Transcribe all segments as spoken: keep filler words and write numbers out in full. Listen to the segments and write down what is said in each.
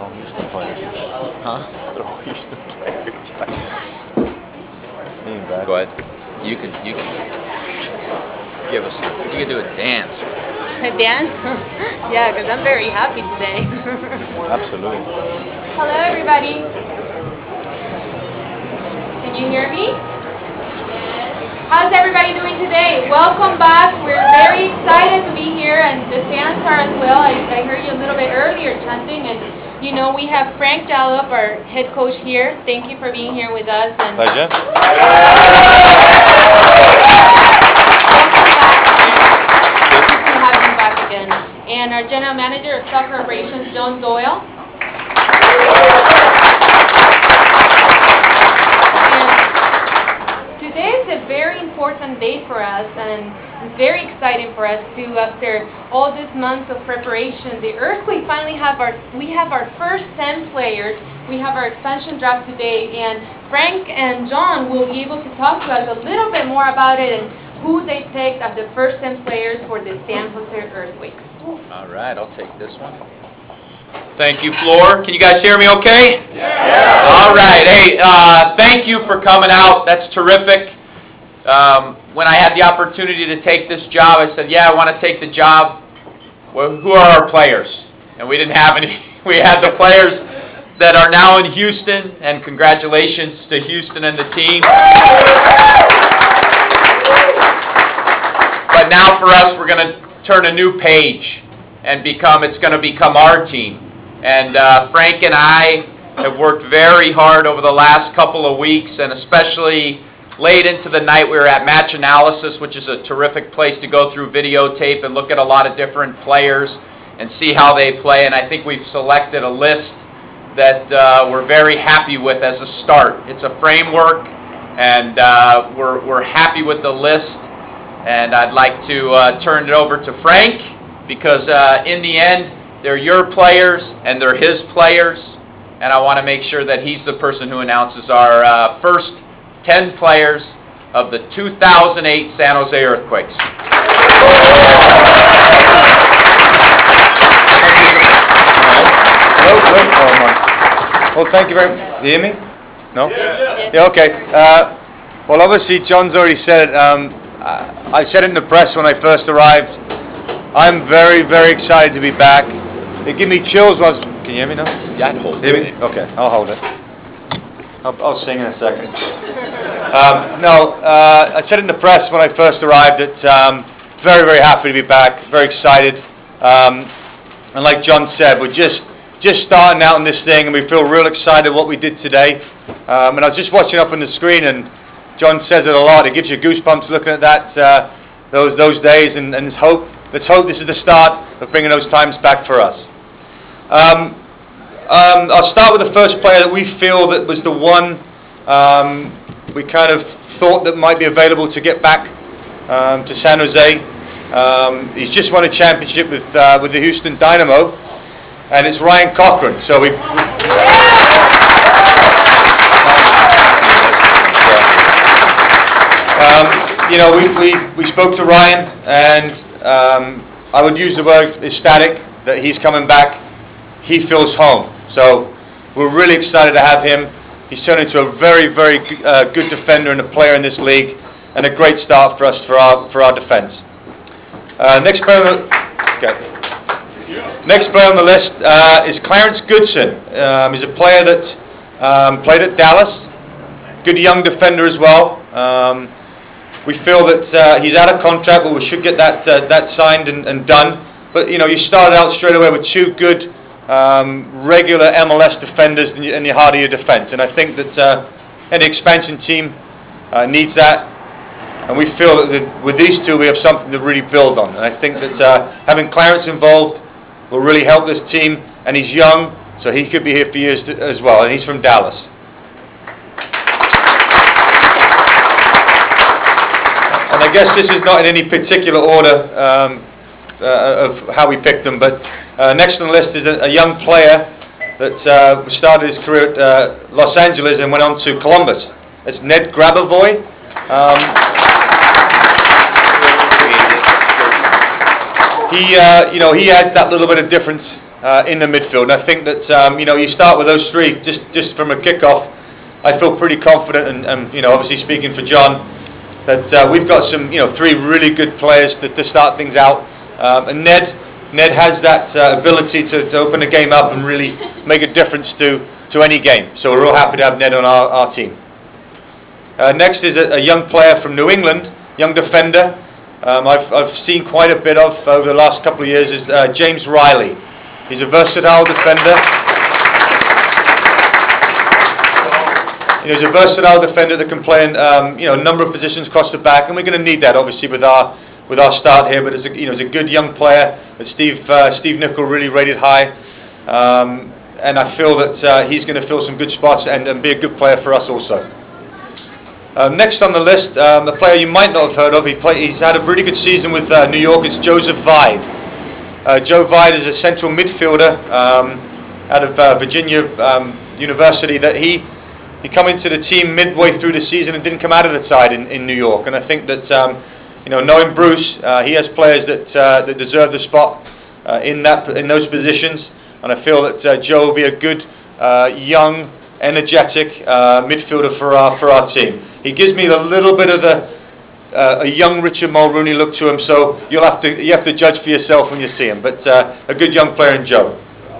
all Houston players. Huh? They're all Houston players. Ain't bad. Go ahead. You can you can give us. You can do a dance. A dance? Yeah, because I'm very happy today. Absolutely. Hello, everybody. Can you hear me? How's everybody doing today? Welcome back. We're very excited to be here, and the fans are as well. I, I heard you a little bit earlier chanting, and you know we have Frank Jallup, our head coach here. Thank you for being here with us. And Pleasure. welcome back. Good to have you back again. And our general manager of soccer operations, John Doyle. Today is a very important day for us, and it's very exciting for us too. After all these months of preparation, the Earthquake finally have our we have our first ten players. We have our expansion draft today, and Frank and John will be able to talk to us a little bit more about it and who they picked as the first ten players for the San Jose Earthquakes. All right, I'll take this one. Thank you, Floor. Can you guys hear me okay? Yeah. All right. Hey, uh, thank you for coming out. That's terrific. Um, when I had the opportunity to take this job, I said, yeah, I want to take the job. Well, who are our players? And we didn't have any. We had the players that are now in Houston, and congratulations to Houston and the team. But now for us, we're going to turn a new page and become, it's going to become our team. And uh, Frank and I have worked very hard over the last couple of weeks, and especially late into the night we were at Match Analysis, which is a terrific place to go through videotape and look at a lot of different players and see how they play. And I think we've selected a list that uh, we're very happy with as a start. It's a framework, and uh, we're, we're happy with the list. And I'd like to uh, turn it over to Frank, because uh, in the end, they're your players and they're his players, and I want to make sure that he's the person who announces our uh, first ten players of the two thousand eight San Jose Earthquakes. Well, thank you very much. Do you hear me? No? Yeah, yeah okay. Uh, well, obviously, John's already said it. Um, I said it in the press when I first arrived. I'm very, very excited to be back. It gave me chills. When I was, can you hear me now? Yeah, I'd hold hear it. Me? Okay, I'll hold it. I'll, I'll sing in a second. Um, no, uh, I said it in the press when I first arrived that um, very, very happy to be back. Very excited. Um, and like John said, we're just just starting out in this thing, and we feel real excited what we did today. Um, and I was just watching up on the screen, and John says it a lot. It gives you goosebumps looking at that uh, those those days, and, and hope. Let's hope this is the start of bringing those times back for us. Um, um, I'll start with the first player that we feel that was the one um, we kind of thought that might be available to get back um, to San Jose. Um, he's just won a championship with uh, with the Houston Dynamo, and it's Ryan Cochran. So we. Um, you know, we, we, we spoke to Ryan, and um, I would use the word ecstatic that he's coming back. He feels home. So we're really excited to have him. He's turned into a very, very uh, good defender and a player in this league, and a great start for us for our for our defense. Uh, next player, on the, okay. Next player on the list uh, is Clarence Goodson. Um, he's a player that um, played at Dallas. Good young defender as well. Um, We feel that uh, he's out of contract, but we should get that uh, that signed and, and done. But you know, you started out straight away with two good um, regular M L S defenders in your, in your heart of your defense, and I think that uh, any expansion team uh, needs that. And we feel that the, with these two, we have something to really build on. And I think that uh, having Clarence involved will really help this team. And he's young, so he could be here for years to, as well. And he's from Dallas. And I guess this is not in any particular order um, uh, of how we picked them, but uh, next on the list is a, a young player that uh, started his career at uh, Los Angeles and went on to Columbus. It's Ned Grabavoy. Um, he, uh, you know, he adds that little bit of difference uh, in the midfield. And I think that um, you know, you start with those three just just from a kickoff. I feel pretty confident, and, and you know, obviously speaking for John, that uh, we've got some, you know, three really good players to, to start things out. Um, and Ned, Ned has that uh, ability to, to open a game up and really make a difference to, to any game. So we're real happy to have Ned on our, our team. Uh, next is a, a young player from New England, young defender. Um, I've, I've seen quite a bit of over the last couple of years, is uh, James Riley. He's a versatile defender. You know, he's a versatile defender that can play in um, you know, a number of positions across the back, and we're going to need that obviously with our with our start here. But as a, you know, as a good young player that Steve uh, Steve Nicol really rated high, um, and I feel that uh, he's going to fill some good spots and, and be a good player for us also. Uh, next on the list, um, a player you might not have heard of. He play, he's had a really good season with uh, New York. It's Joseph Vide. Uh, Joe Vide is a central midfielder um, out of uh, Virginia um, University. That he. He came into the team midway through the season and didn't come out of the side in, in New York. And I think that, um, you know, knowing Bruce, uh, he has players that uh, that deserve the spot uh, in that in those positions. And I feel that uh, Joe will be a good, uh, young, energetic uh, midfielder for our for our team. He gives me a little bit of the uh, a young Richard Mulrooney look to him. So you'll have to you have to judge for yourself when you see him. But uh, a good young player in Joe.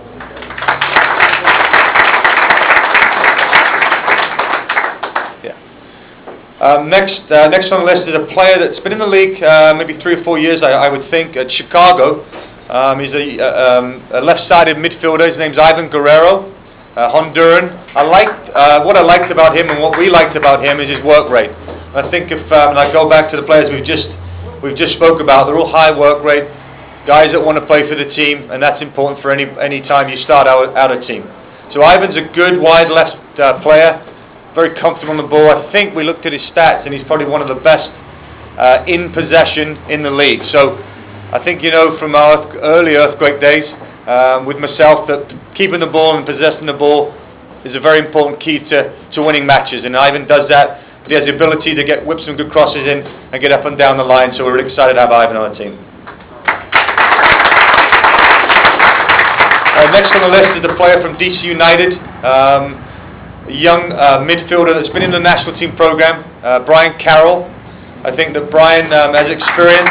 Um, next, uh, next on the list is a player that's been in the league uh, maybe three or four years, I, I would think, at Chicago. Um, he's a, uh, um, a left-sided midfielder. His name's Ivan Guerrero, uh, Honduran. I liked uh, what I liked about him, and what we liked about him is his work rate. I think if um, and I go back to the players we've just we've just spoke about, they're all high work rate guys that want to play for the team, and that's important for any any time you start out out a team. So Ivan's a good wide left uh, player. Very comfortable on the ball. I think we looked at his stats, and he's probably one of the best uh, in possession in the league. So I think you know from our early Earthquake days um, with myself that keeping the ball and possessing the ball is a very important key to, to winning matches. And Ivan does that. He has the ability to get whip some good crosses in and get up and down the line. So we're really excited to have Ivan on our team. Uh, next on the list is a player from D C United. Um, A young uh, midfielder that's been in the national team program, uh, Brian Carroll. I think that Brian um, has experience.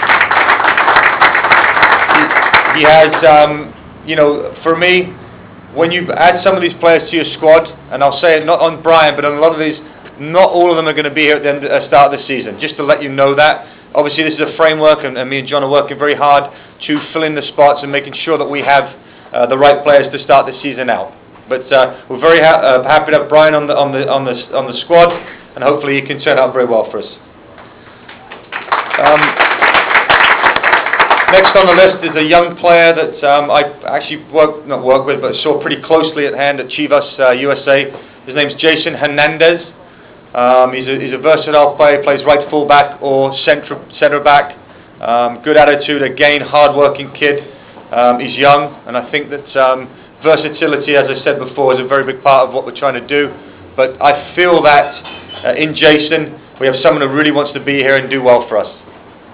He, he has, um, you know, for me, when you add some of these players to your squad, and I'll say it not on Brian, but on a lot of these, not all of them are going to be here at the end, uh, start of the season. Just to let you know that. Obviously, this is a framework, and, and me and John are working very hard to fill in the spots and making sure that we have uh, the right players to start the season out. But uh, we're very ha uh, happy to have Brian on the on the on the on the squad, and hopefully he can turn out very well for us. Um, next on the list is a young player that um, I actually worked not worked with, but saw pretty closely at hand at Chivas uh, U S A. His name's Jason Hernandez. Um, he's a he's a versatile player. He plays right fullback or centre centre back. Um, good attitude, again, hard-working kid. Um, he's young, and I think that. Um, Versatility, as I said before, is a very big part of what we're trying to do. But I feel that uh, in Jason, we have someone who really wants to be here and do well for us.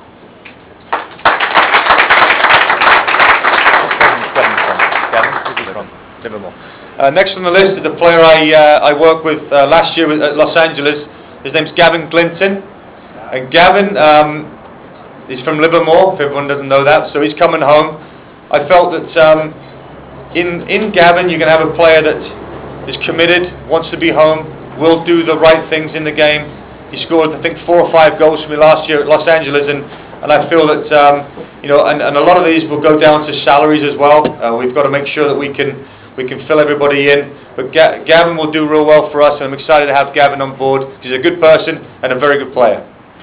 Uh, next on the list is a player I, uh, I worked with uh, last year at Los Angeles. His name's Gavin Glinton. And Gavin um, is from Livermore, if everyone doesn't know that. So he's coming home. I felt that... Um, In, in Gavin, you're going to have a player that is committed, wants to be home, will do the right things in the game. He scored, I think, four or five goals for me last year at Los Angeles, and, and I feel that, um, you know, and, and a lot of these will go down to salaries as well. Uh, we've got to make sure that we can we can fill everybody in. But Ga Gavin will do real well for us, and I'm excited to have Gavin on board. He's a good person and a very good player.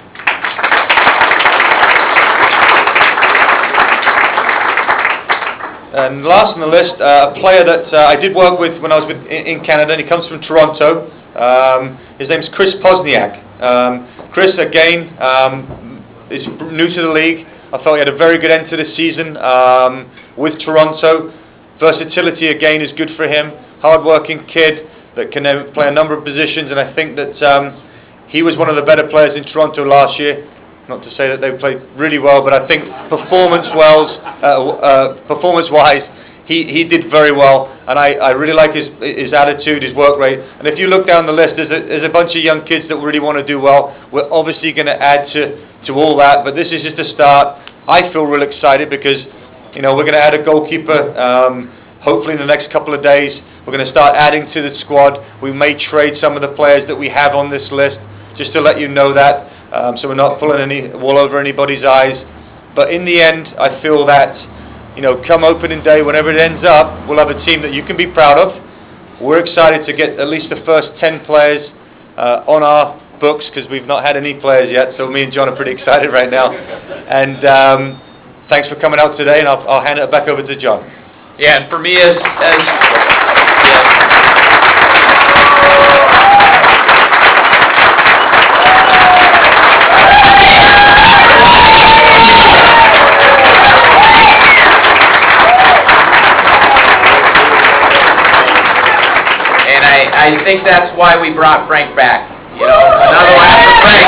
And last on the list, uh, a player that uh, I did work with when I was with, in, in Canada, and he comes from Toronto. Um, his name's Chris Pozniak. Um, Chris, again, um, is new to the league. I thought he had a very good end to the season um, with Toronto. Versatility, again, is good for him. Hard-working kid that can uh, play a number of positions, and I think that um, he was one of the better players in Toronto last year. Not to say that they played really well, but I think performance-wise, uh, uh, performance-wise, he, he did very well, and I, I really like his his attitude, his work rate. And if you look down the list, there's a, there's a bunch of young kids that really want to do well. We're obviously going to add to, to all that, but this is just a start. I feel real excited because, you know, we're going to add a goalkeeper, um, hopefully in the next couple of days. We're going to start adding to the squad. We may trade some of the players that we have on this list, just to let you know that, um, so we're not pulling any wool over anybody's eyes. But in the end, I feel that, you know, come opening day, whenever it ends up, we'll have a team that you can be proud of. We're excited to get at least the first ten players uh, on our books, because we've not had any players yet, so me and John are pretty excited right now. And um, thanks for coming out today, and I'll, I'll hand it back over to John. Yeah, and for me, as, as and I, I think that's why we brought Frank back. You know, another one for Frank.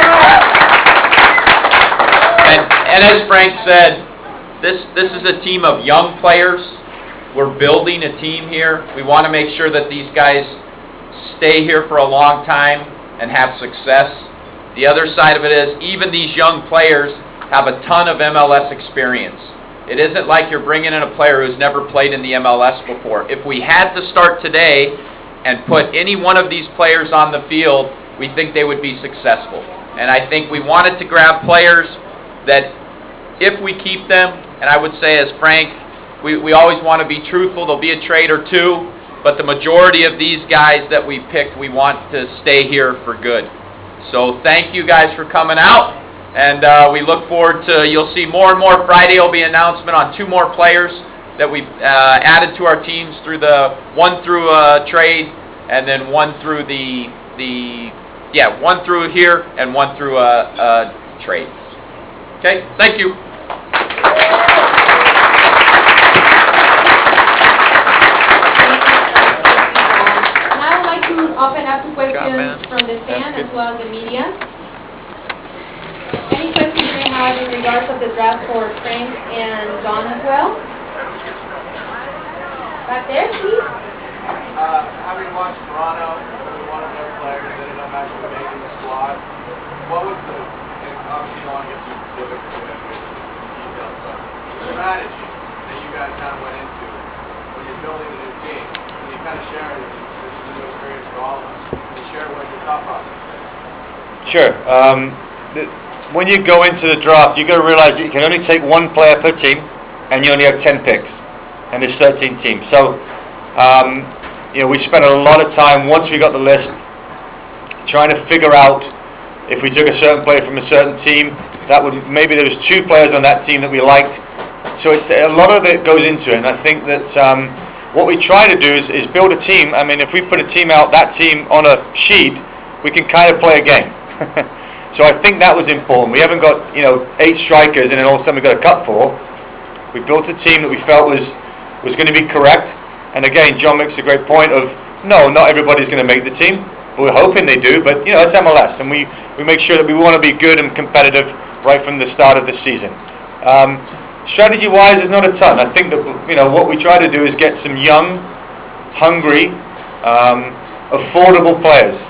And, and as Frank said, this this is a team of young players. We're building a team here. We want to make sure that these guys stay here for a long time and have success. The other side of it is, even these young players have a ton of M L S experience. It isn't like you're bringing in a player who's never played in the M L S before. If we had to start today and put any one of these players on the field, we think they would be successful. And I think we wanted to grab players that, if we keep them, and I would say as Frank, we, we always want to be truthful. There'll be a trade or two, but the majority of these guys that we picked, we want to stay here for good. So thank you guys for coming out, and uh, we look forward to, you'll see more and more. Friday will be an announcement on two more players that we've uh, added to our teams through the, one through a trade, and then one through the, the yeah, one through here and one through a, a trade. Okay, thank you. Open up to questions job, from the fan as well as the media. Any questions you may have in regards of the draft for Frank and John as well? Back there, please. Uh, having watched Toronto, one of their players ended up actually making the squad. What was the, and obviously you don't want to get too specific with details, but the strategy that you guys kind of went into when you're building a new team? Can you kind of share it? This is a new experience for all of us. Can you share what your thought process is? Sure. Um, the, when you go into the draft, you've got to realize that you can only take one player per team, and you only have ten picks, and there's thirteen teams. So, um, you know, we spent a lot of time once we got the list trying to figure out if we took a certain player from a certain team, that would maybe there was two players on that team that we liked. So it's a lot of it goes into it, and I think that um, what we try to do is, is build a team. I mean, if we put a team out, that team on a sheet, we can kind of play a game. So I think that was important. We haven't got, you know, eight strikers and then all of a sudden we got a cut for. We built a team that we felt was was going to be correct. And again, John makes a great point of, no, not everybody's going to make the team. We're hoping they do, but you know, it's M L S, and we, we make sure that we want to be good and competitive right from the start of the season. Um, Strategy-wise, there's not a ton. I think that, you know, what we try to do is get some young, hungry, um, affordable players,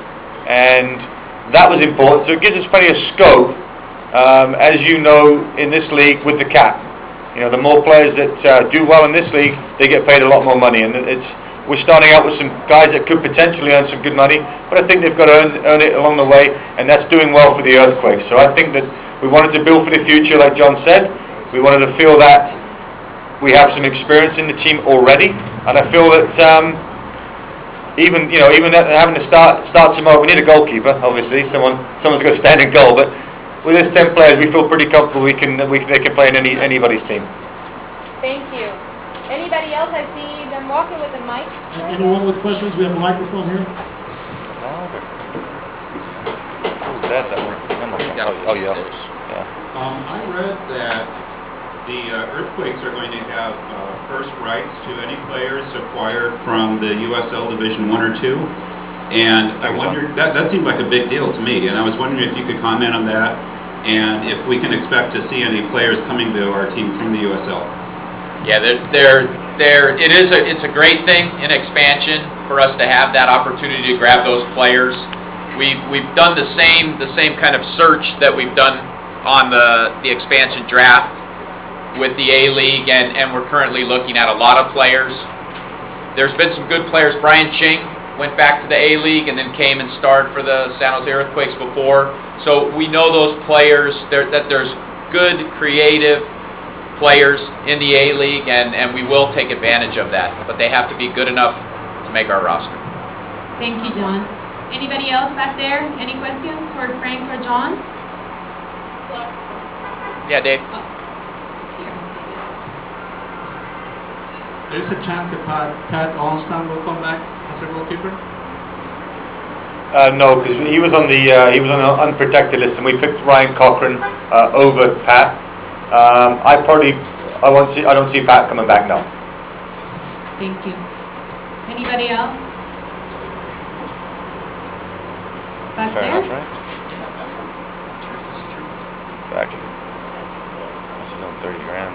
and that was important. So it gives us plenty of scope, um, as you know, in this league with the cap. You know, the more players that uh, do well in this league, they get paid a lot more money, and it's we're starting out with some guys that could potentially earn some good money, but I think they've got to earn, earn it along the way, and that's doing well for the Earthquakes. So I think that we wanted to build for the future, like John said. We wanted to feel that we have some experience in the team already, and I feel that um, even you know even having to start start tomorrow, we need a goalkeeper. Obviously, someone someone's got to stand in goal. But with this ten players, we feel pretty comfortable. We can we they can play in any anybody's team. Thank you. Anybody else? I see them walking with the mic. Anyone with questions? We have a microphone here. Oh yeah. Um, I read that the uh, Earthquakes are going to have uh, first rights to any players acquired from the U S L Division one or two. And I wondered, that, that seemed like a big deal to me, and I was wondering if you could comment on that, and if we can expect to see any players coming to our team from the U S L. Yeah, they're, they're there, it is a, it's a great thing in expansion for us to have that opportunity to grab those players. We've, we've done the same, the same kind of search that we've done on the, the expansion draft with the A-League, and, and we're currently looking at a lot of players. There's been some good players. Brian Ching went back to the A-League and then came and starred for the San Jose Earthquakes before. So we know those players, there, that there's good, creative players in the A-League, and, and we will take advantage of that. But they have to be good enough to make our roster. Thank you, John. Anybody else back there? Any questions for Frank or John? Yeah, Dave? Oh, here. There's a chance that Pat, Pat Onstam will come back as a goalkeeper? Uh, no, because he was on the uh, he was on the unprotected list, and we picked Ryan Cochran uh, over Pat. Um, I probably I won't see I don't see Pat coming back now. Thank you. Anybody else? Back Fair there? enough, right? Exactly. This is on thirty grand.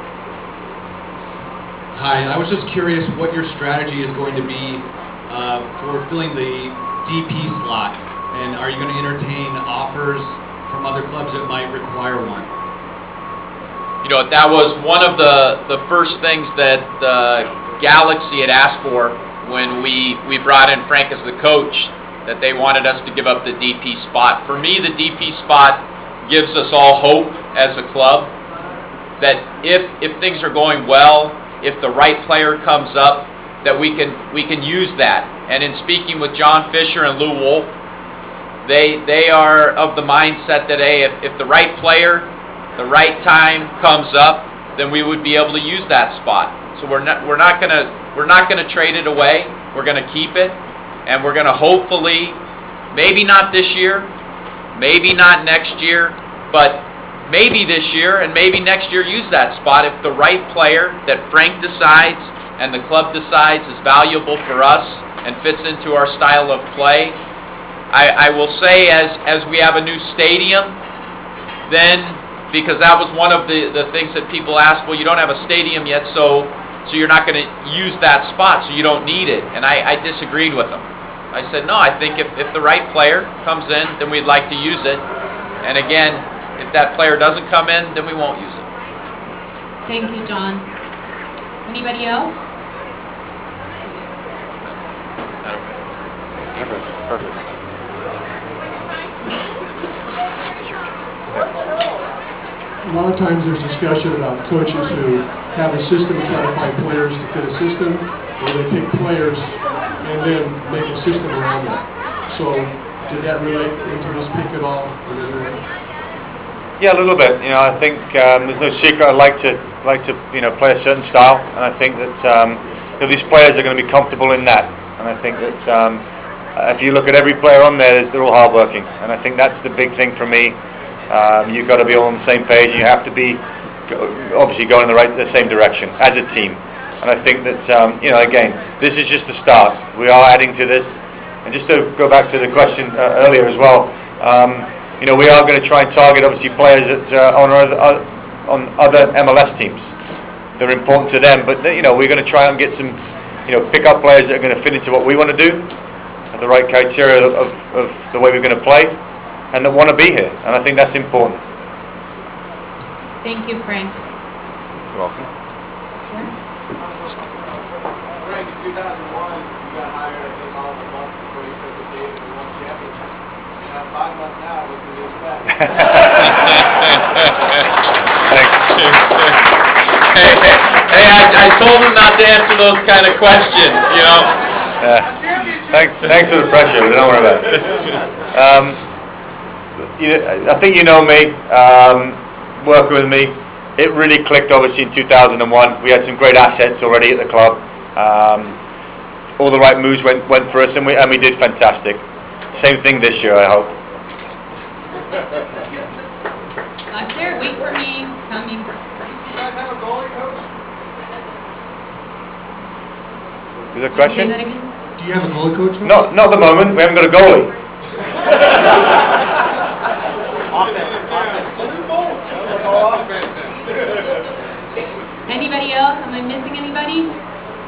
Hi, I was just curious what your strategy is going to be uh, for filling the D P slot, and are you going to entertain offers from other clubs that might require one? You know, that was one of the, the first things that the Galaxy had asked for when we, we brought in Frank as the coach, that they wanted us to give up the D P spot. For me, the D P spot gives us all hope as a club that if, if things are going well, if the right player comes up, that we can we can use that. And in speaking with John Fisher and Lou Wolf, they they are of the mindset that, hey, if, if the right player, the right time comes up, then we would be able to use that spot. So we're not we're not gonna we're not gonna trade it away. We're gonna keep it, and we're gonna hopefully, maybe not this year, maybe not next year, but maybe this year and maybe next year use that spot if the right player that Frank decides and the club decides is valuable for us and fits into our style of play. I, I will say, as as we have a new stadium, then, because that was one of the, the things that people asked, well, you don't have a stadium yet, so so you're not going to use that spot, so you don't need it. And I, I disagreed with them. I said, no, I think if, if the right player comes in, then we'd like to use it. And again, if that player doesn't come in, then we won't use it. Thank you, John. Anybody else? Perfect. Perfect. A lot of times there's discussion about coaches who have a system and try to find players to fit a system, or they take players and then make a system around them. So did that relate into this pick at all? in any way? Yeah, a little bit. You know, I think um, there's no secret. I like to like to you know play a certain style, and I think that um, you know, these players are going to be comfortable in that. And I think that um, if you look at every player on there, they're all hardworking, and I think that's the big thing for me. Um, you've got to be all on the same page. You have to be obviously going in the right, the same direction as a team. And I think that um, you know, again, this is just the start. We are adding to this, and just to go back to the question uh, earlier as well. Um, You know, we are going to try and target, obviously, players that uh, on other uh, on other M L S teams. They're important to them, but you know, we're going to try and get some, you know, pick up players that are going to fit into what we want to do, have the right criteria of, of the way we're going to play, and that want to be here. And I think that's important. Thank you, Frank. You're welcome. Sure. Frank, in two thousand one, you got hired, I think, all of a month before you took the Davis and won championship. You have five months now. What can you expect? Thanks. Hey, hey, hey I, I told him not to answer those kind of questions, you know. Uh, thanks, thanks for the pressure. But don't worry about it. Um, you know, I think you know me. Um, working with me, it really clicked. Obviously, in two thousand one, we had some great assets already at the club. Um, all the right moves went went for us, and we and we did fantastic. Same thing this year, I hope. Back there, wait for me. It's coming. You guys have a goalie coach? Is there a Say question? that again. Do you have a goalie coach now? No, not at the moment. We haven't got a goalie. Anybody else? Am I missing anybody?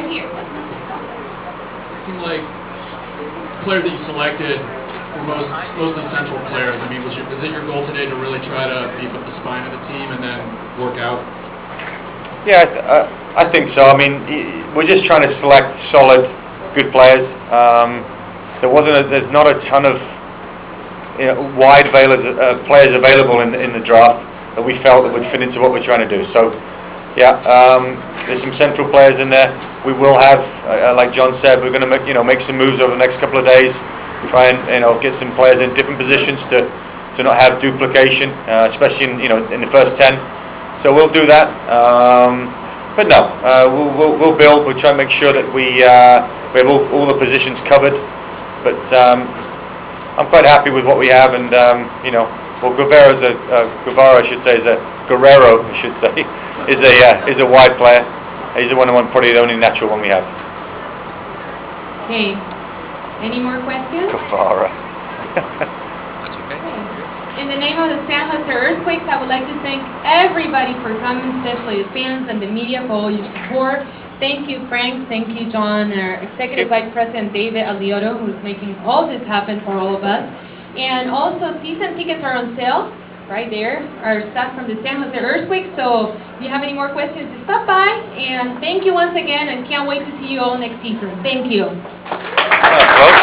here. It seemed like players that you selected were most, mostly central players. I mean, was, your, was it your goal today to really try to beef up the spine of the team and then work out? Yeah, I, th uh, I think so. I mean, we're just trying to select solid, good players. Um, there wasn't, a, there's not a ton of you know, wide availers, uh, players available in, in the draft that we felt that would fit into what we're trying to do. So, yeah, um, there's some central players in there. We will have, uh, like John said, we're going to make you know make some moves over the next couple of days. Try and you know get some players in different positions to to not have duplication, uh, especially in you know in the first ten. So we'll do that. Um, but no, uh, we'll, we'll we'll build. We'll try and make sure that we uh, we have all, all the positions covered. But um, I'm quite happy with what we have, and um, you know, well, Guevara's a uh, Guevara, I should say, is a Guerrero, I should say, is a uh, is a wide player. He's the one, one probably the only natural one we have. Okay. Any more questions? Guevara. That's okay. In the name of the San Jose Earthquakes, I would like to thank everybody for coming, especially the fans and the media for all your support. Thank you, Frank. Thank you, John, our Executive Vice President David Alioto, who's making all this happen for all of us. And also, season tickets are on sale right there. Our staff from the San Jose Earthquakes. So if you have any more questions, just stop by. And thank you once again, and can't wait to see you all next season. Thank you. Yeah,